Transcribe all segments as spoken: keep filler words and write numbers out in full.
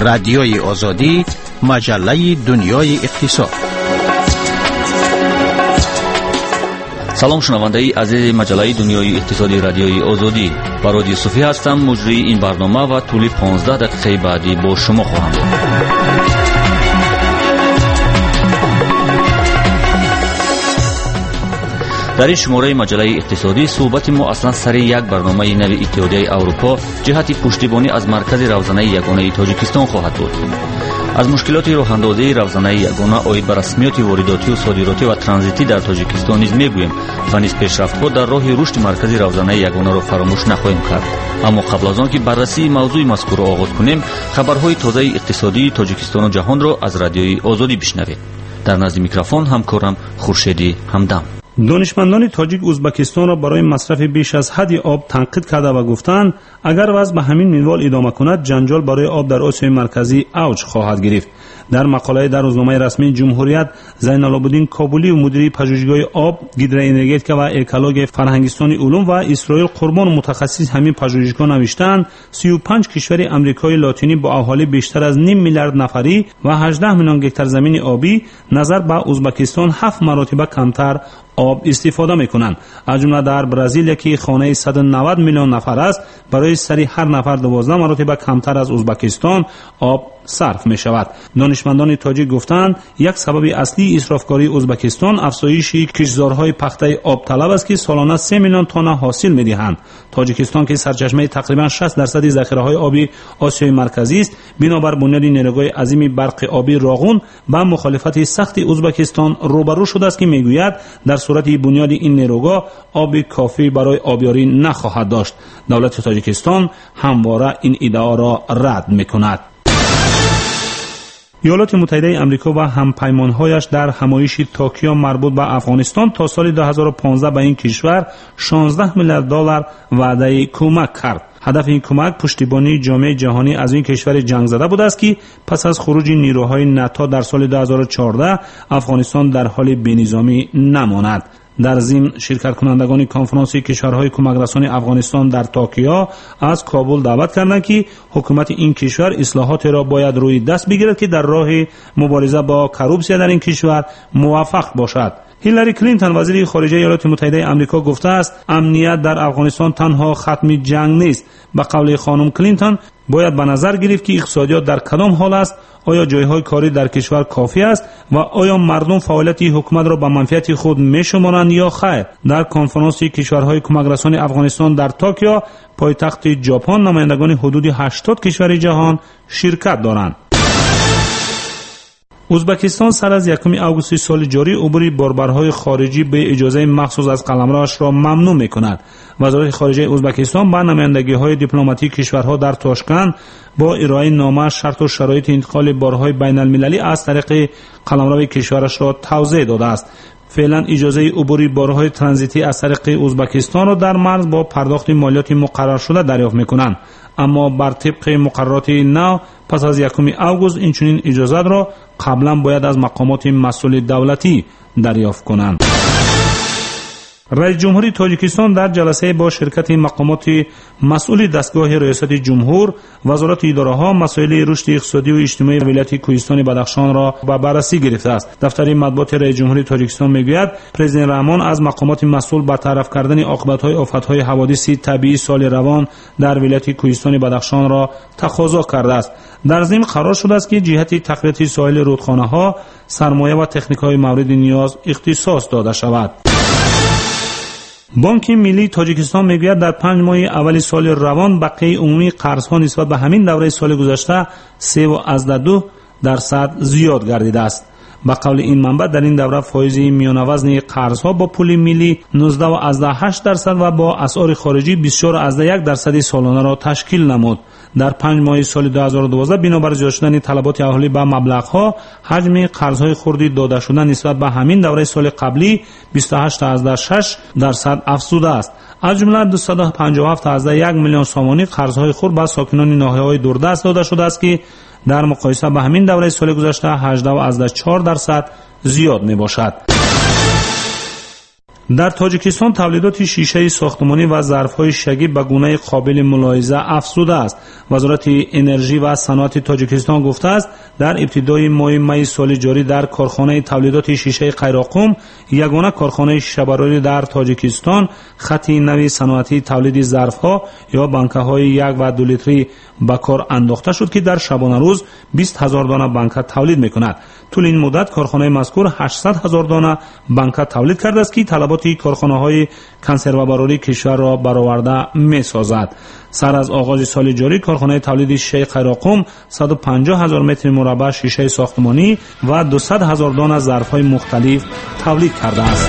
رادیوی آزادی، مجله دنیای اقتصاد. سلام شنوندگان عزیز مجله دنیای اقتصادی رادیوی آزادی. برای یوسفی هستم، مجری این برنامه و طول پانزده دقیقه بعدی با شما خواهم بود. در این شماره مجله اقتصادی صحبت ما اصلا سر یک برنامه نوی اتحادیه اروپا جهت پشتیبانی از مرکز روزانه یگانه تاجیکستان خواهد بود. از مشکلات راه‌اندازی روزانه یگانه عاید به رسمیات وارداتی و صادراتی و ترانزیتی در تاجیکستان نیز میگوییم و نیز پیشرفت‌ها در راه رشد مرکز روزانه یگانه را فراموش نخواهیم کرد. اما قبل از آن که بررسی موضوع مذکور را آغاز کنیم، خبرهای تازه اقتصادی تاجیکستان و جهان را از رادیوی آزادی بشنوید. در نزد میکروفون همکارم خورشیدی همدم. دانشمندان تاجیک ازبکستان را برای مصرف بیش از حد آب تنقید کرده و گفتند اگر وضع به همین منوال ادامه کند جنجال برای آب در آسیای مرکزی اوج خواهد گرفت. در مقاله در روزنامه رسمی جمهوریت، زین العابدین کابلی و مدیر پژوهشگاه آب، گیدروانرژتیکا و اکولوژی فرهنگستانی علوم و اسرائیل قربان متخصص همین پژوهشگاه نوشتند سی و پنج کشور آمریکای لاتینی با اهالی بیشتر از نیم میلیارد نفری و هجده میلیون گکتار زمین آبی نظر به ازبکستان هفت مرتبه کمتر آب استفاده میکنند. از جمله در برزیل که خانه صد و نود میلیون نفر است، برای سری هر نفر دوازده مرتبه کمتر از ازبکستان آب صرف می شود. دانشمندان تاجیک گفتند یک سبب اصلی اسرافکاری ازبکستان افزایش کشتزارهای پخته آب طلب است که سالانه سه میلیون تن حاصل می دهند. تاجیکستان که سرچشمه تقریبا شصت درصد ذخیره های آبی آسیای مرکزی است، بنابر بنیاد نیروگاه عظیم برق آبی راغون با مخالفت سخت ازبکستان روبرو شده است که میگوید در صورت بنیاد این نیروگاه آب کافی برای آبیاری نخواهد داشت. دولت تاجیکستان همواره این ادعا را رد میکند. ایالات متحده آمریکا و همپیمانهایش در همایش توکیو مربوط به افغانستان تا سال دو هزار و پانزده به این کشور شانزده میلیارد دلار وعده کمک کرد. هدف این کمک پشتیبانی جامعه جهانی از این کشور جنگ زده بود است که پس از خروج نیروهای ناتو در سال دو هزار و چهارده افغانستان در حال بی‌نظامی نماند. در ضمن شرکت کنندگان کنفرانس کشورهای کمک رسانی افغانستان در توکیو از کابل دعوت کردند که حکومت این کشور اصلاحات را باید روی دست بگیرد که در راه مبارزه با کروپسیا در این کشور موفق باشد. هیلاری کلینتون وزیر خارجه ایالات متحده آمریکا گفته است امنیت در افغانستان تنها ختم جنگ نیست. به قول خانم کلینتون باید به نظر گرفت که اقتصادیات در کدام حال است، آیا جایهای کاری در کشور کافی است و آیا مردم فعالیت حکومت را به منفعت خود می‌شمارند یا خیر. در کنفرانس کشورهای کمک رسانی افغانستان در توکیو پایتخت ژاپن نمایندگان حدود هشتاد کشور جهان شرکت دارند. ازبکستان سر از یکم آگوست سال جاری عبور باربرهای خارجی به اجازه مخصوص از قلمروش را ممنوع می‌کند. وزارت خارجه ازبکستان با نمایندگی‌های دیپلماتیک کشورها در تاشکند با ارائه نامه شرط و شرایط انتقال بارهای بین‌المللی از طریق قلمرو کشورش را توضیح داده است. فعلا اجازه عبور بارهای ترانزیتی از طریق ازبکستان را در مرز با پرداخت مالیات مقرر شده دریافت می‌کنند، اما بر طبق مقررات نو پس از یکم آگوست این چنین اجازت را قبلا باید از مقامات مسئول دولتی دریافت کنند. رئیس جمهوری تاجیکستان در جلسه با شرکت مقامات مسئول دستگاه ریاست جمهور، وزارت اداره‌ها، مسائل رشد اقتصادی و اجتماعی ولایت کوهستان بدخشان را به بررسی گرفته است. دفتر مطبوعات رئیس جمهوری تاجیکستان میگوید پرزیدنت رحمان از مقامات مسئول برطرف کردن عاقبت‌های آفت‌های حوادث طبیعی سال روان در ولایت کوهستان بدخشان را تقاضا کرده است. در ضمن قرار شده است که جهت تقویت ساحل رودخانه‌ها سرمایه و تکنیک‌های مورد نیاز اختصاص داده شود. بانک ملی تاجیکستان میگوید در پنج ماه اول سال روان بقیه عمومی قرض‌ها نسبت به همین دوره سال گذشته سه و از دو درصد زیاد گردیده است. به قول این منبع در این دوره فایز میانه وزن قرض‌ها با پول ملی نوزده و از هشت درصد و با اسعار خارجی بیست و چهار و از یک درصد سالانه را تشکیل نمود. در پنج ماه سال دو هزار و دوازده بنابر زیاد شدن طلبات اهالی به مبلغ‌ها حجم قرض‌های خردی داده شده نسبت به همین دوره سال قبلی بیست و هشت و از شش درصد افزوده است. از جمله دویست و پنجاه و هفت و از یک میلیون سامانی قرض‌های خرد به ساکنان ناحیه‌های دوردست داده شده است که در مقایسه به همین دوره سال گذشته هجده و از چهار درصد زیاد می باشد. در تاجیکستان تولیدات شیشه ساختمانی و ظرف‌های شگی به گونه قابل ملاحظه افزوده است. وزارت انرژی و صنعت تاجیکستان گفته است در ابتدای ماه می سال جاری در کارخانه تولیدات شیشه قیراقم، یگانه کارخانه شیشه‌براری در تاجیکستان، خط نوی صنعتی تولید ظرف‌ها یا بانک‌های یک و دو لیتری به کار انداخته شد که در شبانه روز بیست هزار دانه بانک تولید می‌کند. طول این مدت کارخانه مذکور هشتصد هزار دانه بانک تولید کرده است که طلبات کارخانه‌های کنسروبراری کشور را برآورده می‌سازد. سر از آغاز سال جاری کارخانه تولید شیشه قیراقم صد و پنجاه هزار متر مربع شیشه ساختمانی و دویست هزار دانه ظرف‌های مختلف تولید کرده است.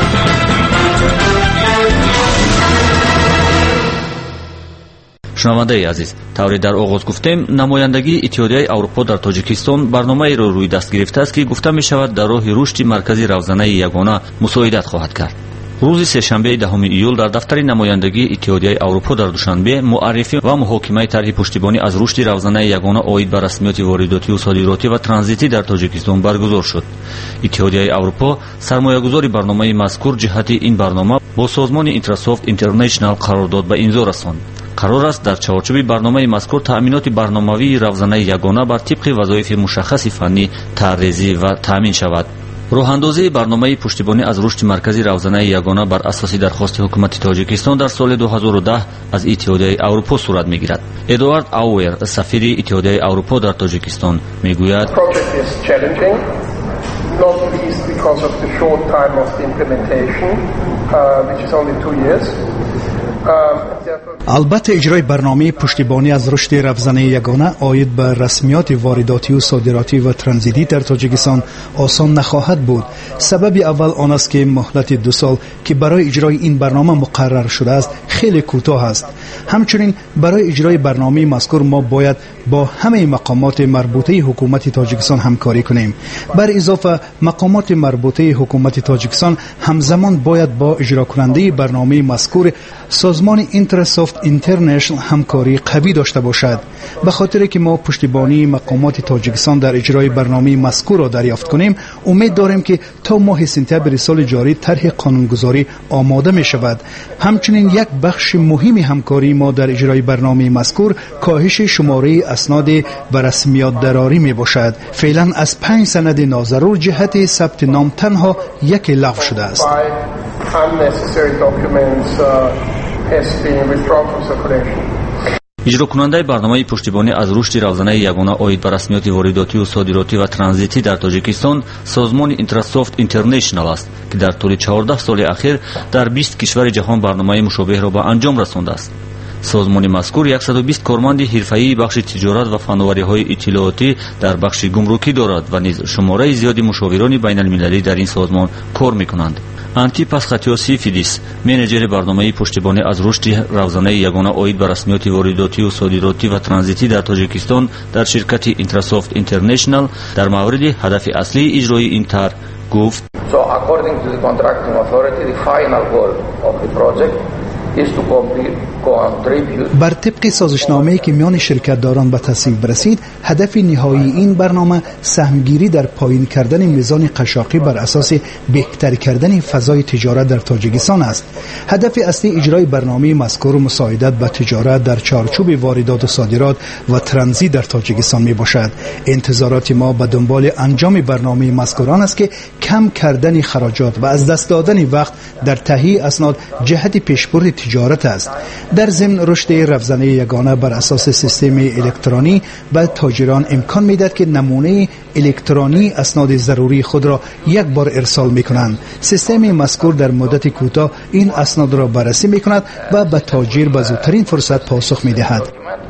شنونده عزیز، طوری در آغاز گفتیم نمایندگی اتحادیه اروپا در تاجیکستان برنامه‌ای را روی دست گرفته است که گفته می شود در راه رشد مرکزی روزانه یگانه مساعدت خواهد کرد. روز سه‌شنبه دهم ایول در دفتر نمایندگی اتحادیه اروپا در دوشنبه معرفی و محاکمه طرح پشتیبانی از رشد روزانه یگانه عاید بر رسمیات وارداتی و صادراتی و ترانزیتی در تاجیکستان برگزار شد. اتحادیه اروپا سرمایه‌گذاری برنامه مذکور جهت این برنامه با سازمان اینترسافت اینترنشنال قرارداد به امضا رساند. قرار است در چارچوب برنامه مذکور تأمینات برنامه‌ای روزانه یگانه بر طبق وظایف مشخص فنی طرح‌ریزی و تأمین شود. راه‌اندازی برنامه پشتیبانی از رشد مرکزی روزانه یگانه بر اساس درخواست حکومت تاجیکستان در سال دو هزار و ده از اتحادیه اروپا صورت می‌گیرد. ادوارد آور، سفیر اتحادیه اروپا در تاجیکستان می‌گوید البته اجرای برنامه پشتیبانی از رشد روزانه یگانه عاید به رسمیات وارداتی و صادراتی و ترانزیتی در تاجیکستان آسان نخواهد بود. سبب اول آن است که مهلت دو سال که برای اجرای این برنامه مقرر شده است خیلی کوتاه است. همچنین برای اجرای برنامه مذکور ما باید با همه مقامات مربوطه حکومت تاجیکستان همکاری کنیم. بر اضافه مقامات مربوطه حکومت تاجیکستان همزمان باید با اجرا کننده برنامه مذکور سازمان اینترسافت اینترنشنال همکاری قوی داشته باشد. به خاطر که ما پشتیبانی مقامات تاجیکستان در اجرای برنامه مذکور را دریافت کنیم، امید داریم که تا ماه سپتامبر سال جاری طرح قانونگذاری آماده می شود. همچنین یک بخش مهمی همکاری ما در اجرای برنامه مذکور کاهش شماره اسناد و رسمیات دراری می باشد. فعلا از پنج سند ناضرور جهت ثبت نام تنها یک لغو شده است. اجرا کننده برنامه پشتیبانی از رشد روزانه یگانه عاید بر رسمیات وارداتی و صادراتی و ترانزیتی در تاجیکستان سازمان اینترسافت اینترنشنال است که در طول چهارده سال اخیر در بیست کشور جهان برنامه مشابه را به انجام رسانده است. سازمان مذکور صد و بیست کارمند حرفه‌ای بخش تجارت و فناوری‌های اطلاعاتی در بخش گمرکی دارد و نیز شماره زیادی مشاوران بین‌المللی در این سازمان کار می‌کنند. آنتیپاس خاتیاسی فیدیس، منیجر برنامه پشتیبانی از رشد روزانه یگانه عاید بر رسمیات وارداتی و صادراتی و ترانزیتی در تاجیکستان در شرکت اینترسافت اینترنشنال در مورد هدف اصلی اجرای این طرح گفت: So according to the contracting authority, the final goal of the project is to contribute. بر طبق سازشنامه‌ای که میان شرکت داران به تصویب برسید، هدف نهایی این برنامه سهمگیری در پایین کردن میزان قشاقی بر اساس بهتر کردن فضای تجارت در تاجیکستان است. هدف اصلی اجرای برنامه مذکور مساعدت به تجارت در چارچوب واردات و صادرات و ترانزیت در تاجیکستان می باشد. انتظارات ما به دنبال انجام برنامه مذکوران است که کم کردن خراجات و از دست دادن وقت در تهیه اسناد جهت پیشبرد تجارت است. در ضمن رشد روزانه یگانه بر اساس سیستم الکترونی به تاجران امکان میدهد که نمونه الکترونی اسناد ضروری خود را یک بار ارسال میکنند. سیستم مذکور در مدت کوتاه این اسناد را بررسی میکند و به تاجر به زودترین فرصت پاسخ میدهد.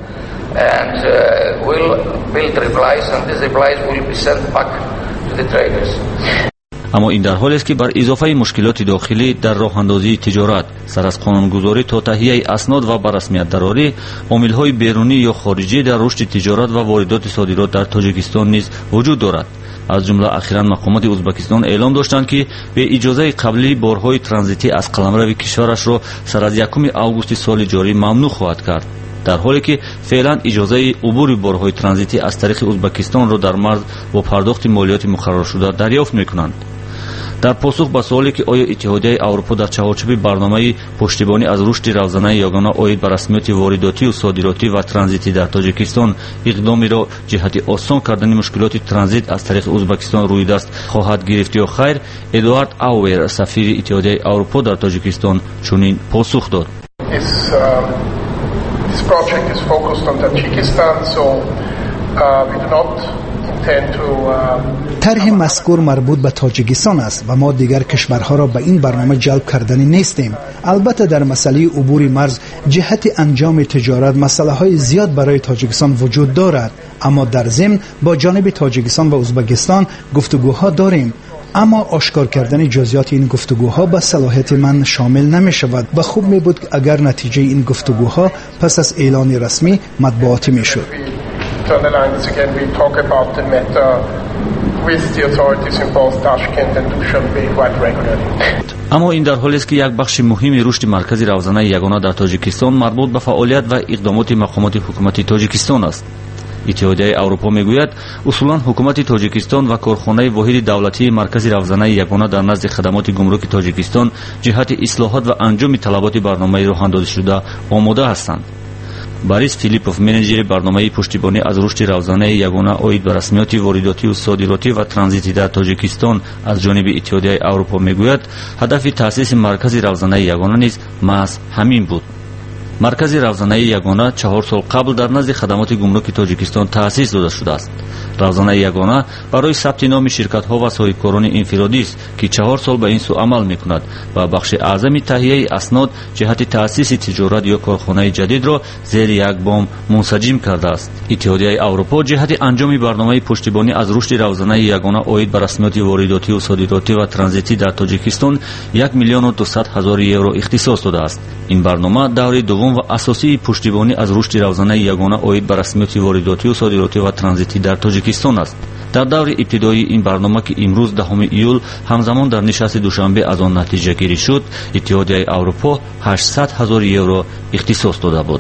And uh, will build replies and these replies will be sent back to the traders. اما این در حالی است که بر اضافه مشکلات داخلی در راه اندازی تجارت سر از قانونگذاری تا تهیه اسناد و بر رسمیت دراری، عامل‌های بیرونی یا خارجی در رشد تجارت و واردات صادرات در تاجیکستان نیز وجود دارد. از جمله اخیراً مقامات ازبکستان اعلام داشتند که به اجازه قبلی بارهای ترانزیتی از قلمرو کشورش را سر از یکم آگوست سال جاری ممنوع خواهد کرد، در حالی که فعلا اجازه عبور بارهای ترانزیتی از طریق ازبکستان را در مرز با پرداخت مالیات مقرر شده دریافت می‌کنند. дар посух ба суоле ки оё иттиҳодияи аврупо дар чаҳорчӯби барномаи пуштибонӣ аз рушди равзанаи ягона оид ба расмиёти воридотию содиротӣ ва транзитӣ дар тоҷикистон иқдомеро ҷиҳати осон кардани мушкилоти транзит аз тариқи узбекистон рӯйдаст хоҳад гирифт ё хайр, эдуард ауэр, сафири иттиҳодияи аврупо дар тоҷикистон чунин посух дод. This, um, this project is focused on Tajikistan, so uh, we do not intend to uh, طرح مذکور مربوط به تاجیکستان است و ما دیگر کشورها را به این برنامه جلب کردنی نیستیم. البته در مسئله عبور مرز جهت انجام تجارت مسئله های زیاد برای تاجیکستان وجود دارد، اما در ضمن با جانب تاجیکستان و ازبکستان گفتگوها داریم، اما آشکار کردن جزئیات این گفتگوها به صلاحیت من شامل نمی شود و خوب می بود اگر نتیجه این گفتگوها پس از اعلان رسمی مطبوعاتی می شد. اما این در حالی است که یک بخش مهمی رشد مرکزی روزانه یگانه در تاجیکستان مربوط به فعالیت و اقدامات مقامات حکومتی تاجیکستان است. иттиҳодияи аврупо мегӯяд усулан ҳукумати тоҷикистон ва корхонаи воҳиди давлатии маркази равзанаи ягона дар назди хадамоти гумруки тоҷикистон ҷиҳати ислоҳот ва анҷоми талаботи барномаи роҳандозишуда омода ҳастанд. борис филиппов, менеҷери барномаи пуштибонӣ аз рушди равзанаи ягона оид ба расмиёти воридотию содиротӣ ва транзитӣ дар тоҷикистон аз ҷониби иттиҳодияи аврупо мегӯяд ҳадафи таъсиси маркази равзанаи ягона низ маҳз ҳамин буд. маркази равзанаи ягона чаҳор сол қабл дар назди хадамоти гумруки тоҷикистон таъсис дода шудааст. равзанаи ягона барои сабти номи ширкатҳо ва соҳибкорони инфиродист ки чаҳор сол ба ин су амал мекунад ва бахши аъзами таҳияи аснод ҷиҳати таъсиси тиҷорат ё корхонаи ҷадидро зери як бом мунсаҷим кардааст. иттиҳодияи аврупо ҷиҳати анҷоми барномаи пуштибонӣ аз рушди равзанаи ягона оид ба расмиёти воридотию содиротӣ ва транзитӣ дар тоҷикистон як миллиону дусад ҳазори евро ихтисос додааст. ин барнома даври дуввум ва асосии пуштибонӣ аз рушди равзанаи ягона оид ба расмиёти воридотию содиротӣ ва транзитӣ дар тоҷикистон аст. дар даври ибтидоии ин барнома ки имрӯз даҳуми июл ҳамзамон дар нишасти душанбе аз он натиҷагирӣ шуд, иттиҳодияи аврупо ҳаштсад ҳазори евро ихтисос дода буд.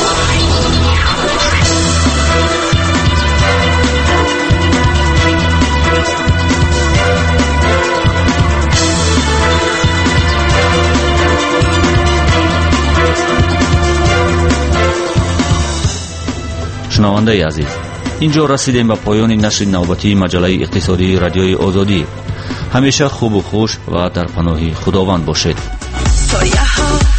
шунавандаи азиз, инҷо расидем ба поёни нашри навбатии маҷаллаи иқтисодии радиои озодӣ. ҳамеша хубу хуш ва дар паноҳи худованд бошед.